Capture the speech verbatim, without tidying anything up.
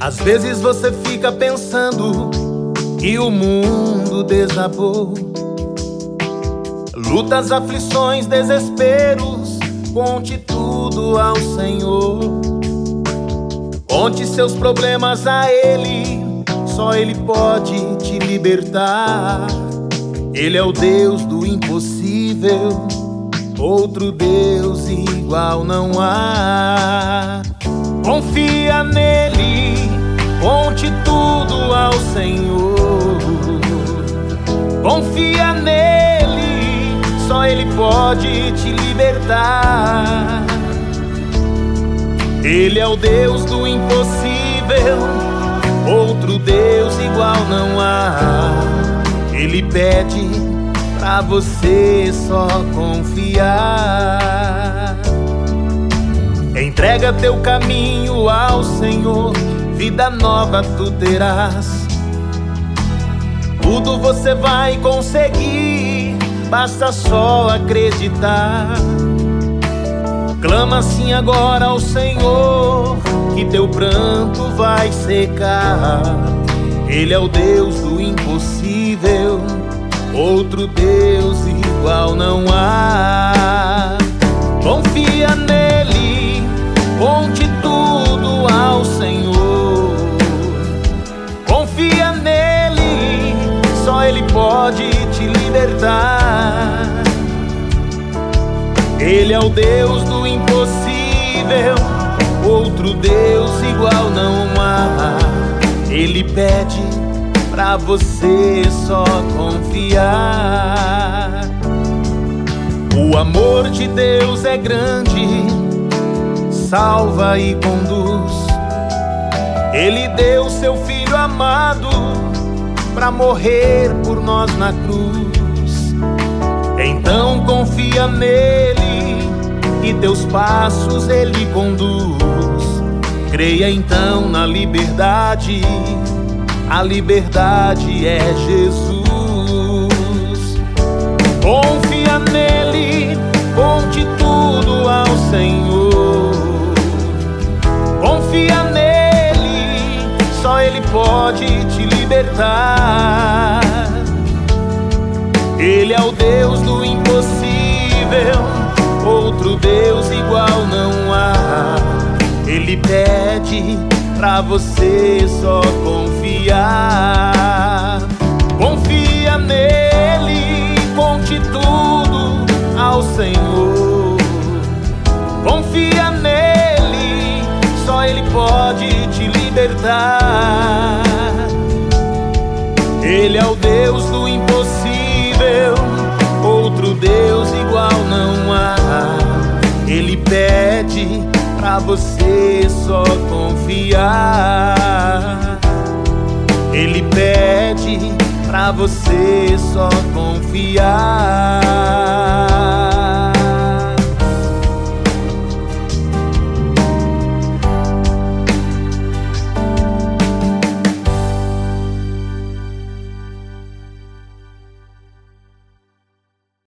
Às vezes você fica pensando que o mundo desabou. Lutas, aflições, desesperos, conte tudo ao Senhor. Conte seus problemas a Ele, só Ele pode te libertar. Ele é o Deus do impossível, outro Deus igual não há. Confia nele, conte tudo ao Senhor. Confia nele, só Ele pode te libertar. Ele é o Deus do impossível, outro Deus igual não há. Ele pede pra você só confiar. Entrega teu caminho ao Senhor, vida nova tu terás. Tudo você vai conseguir, basta só acreditar. Clama assim agora ao Senhor, que teu pranto vai secar. Ele é o Deus do impossível, outro Deus igual não há. Confia nele, conte tudo ao Senhor. Confia nele, só Ele pode te libertar. Ele é o Deus do impossível, outro Deus igual não há. Ele pede pra você só confiar. O amor de Deus é grande, salva e conduz. Ele deu seu Filho amado pra morrer por nós na cruz. Então confia nele, e teus passos Ele conduz. Creia então na liberdade, a liberdade é Jesus. Confia nele, conte tudo ao Senhor. Confia nele, só Ele pode te libertar. Ele é o Deus do impossível, outro Deus igual não há. Ele pede pra você só confiar. Confia nele, conte tudo ao Senhor. Confia nele, só Ele pode te libertar. Ele é o Deus do impossível, outro Deus igual não há. Ele pede pra você só confiar. Ele pede pra você só confiar.